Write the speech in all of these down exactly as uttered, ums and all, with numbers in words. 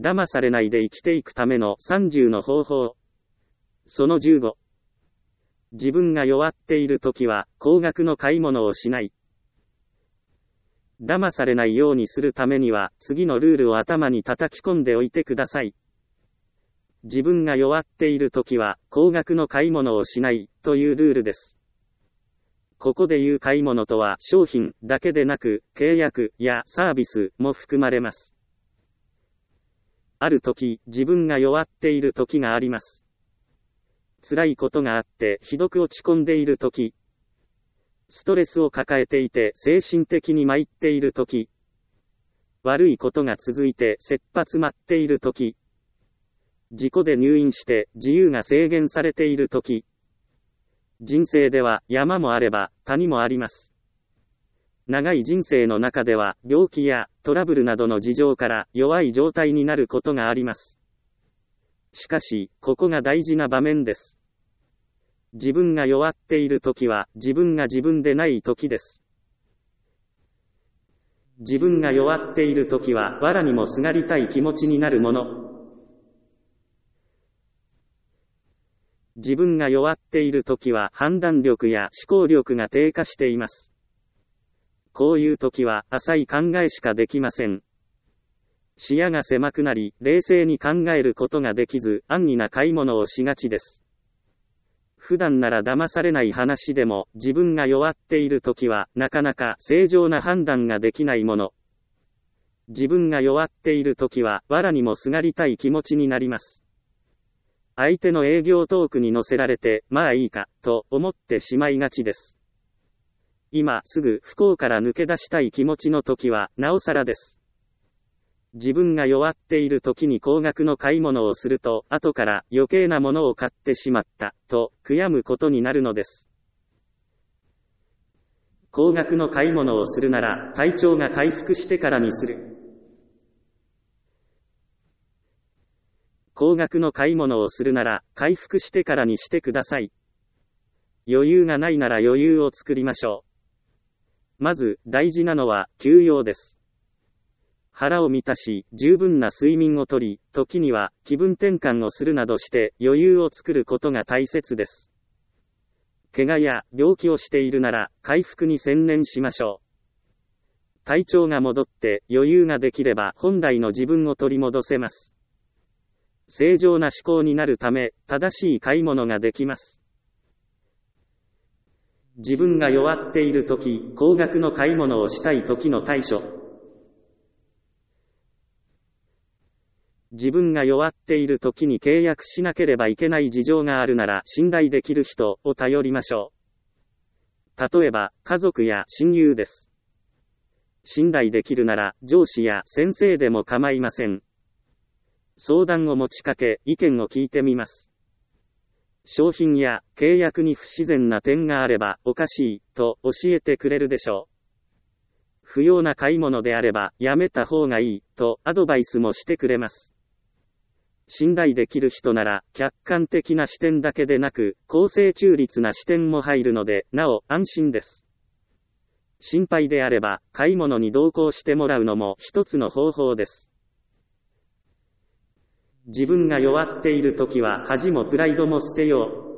騙されないで生きていくためのさんじゅうの方法。そのじゅうご。自分が弱っているときは、高額の買い物をしない。騙されないようにするためには、次のルールを頭に叩き込んでおいてください。自分が弱っているときは、高額の買い物をしない、というルールです。ここで言う買い物とは、商品だけでなく、契約やサービスも含まれます。あるとき、自分が弱っているときがあります。辛いことがあって、ひどく落ち込んでいるとき、ストレスを抱えていて精神的に参っているとき、悪いことが続いて切羽詰まっているとき、事故で入院して自由が制限されているとき、人生では山もあれば谷もあります。長い人生の中では病気やトラブルなどの事情から弱い状態になることがあります。しかし、ここが大事な場面です。自分が弱っているときは自分が自分でないときです。自分が弱っているときは藁にもすがりたい気持ちになるもの。自分が弱っているときは判断力や思考力が低下しています。こういうときは浅い考えしかできません。視野が狭くなり、冷静に考えることができず、安易な買い物をしがちです。普段なら騙されない話でも、自分が弱っているときは、なかなか正常な判断ができないもの。自分が弱っているときは、藁にもすがりたい気持ちになります。相手の営業トークに乗せられて、まあいいか、と思ってしまいがちです。今すぐ不幸から抜け出したい気持ちのときは、なおさらです。自分が弱っている時に高額の買い物をすると、後から余計なものを買ってしまった、と悔やむことになるのです。高額の買い物をするなら、体調が回復してからにする。高額の買い物をするなら、回復してからにしてください。余裕がないなら余裕を作りましょう。まず、大事なのは、休養です。腹を満たし、十分な睡眠をとり、時には気分転換をするなどして余裕を作ることが大切です。怪我や病気をしているなら回復に専念しましょう。体調が戻って余裕ができれば本来の自分を取り戻せます。正常な思考になるため、正しい買い物ができます。自分が弱っているとき、高額の買い物をしたいときの対処。自分が弱っている時に契約しなければいけない事情があるなら信頼できる人を頼りましょう。例えば、家族や親友です。信頼できるなら上司や先生でも構いません。相談を持ちかけ、意見を聞いてみます。商品や契約に不自然な点があればおかしいと教えてくれるでしょう。不要な買い物であればやめた方がいいとアドバイスもしてくれます。信頼できる人なら客観的な視点だけでなく公正中立な視点も入るのでなお安心です。心配であれば買い物に同行してもらうのも一つの方法です。自分が弱っているときは恥もプライドも捨てよう。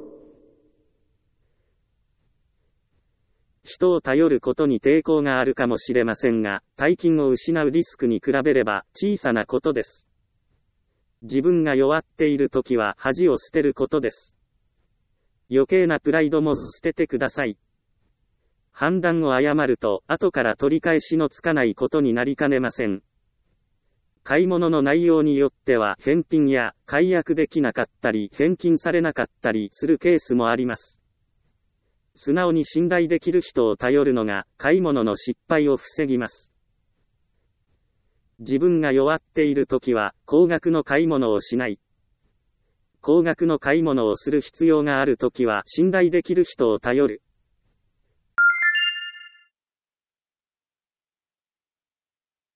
人を頼ることに抵抗があるかもしれませんが、大金を失うリスクに比べれば小さなことです。自分が弱っているときは恥を捨てることです。余計なプライドも捨ててください。判断を誤ると後から取り返しのつかないことになりかねません。買い物の内容によっては返品や解約できなかったり返金されなかったりするケースもあります。素直に信頼できる人を頼るのが買い物の失敗を防ぎます。自分が弱っているときは高額の買い物をしない。高額の買い物をする必要があるときは信頼できる人を頼る。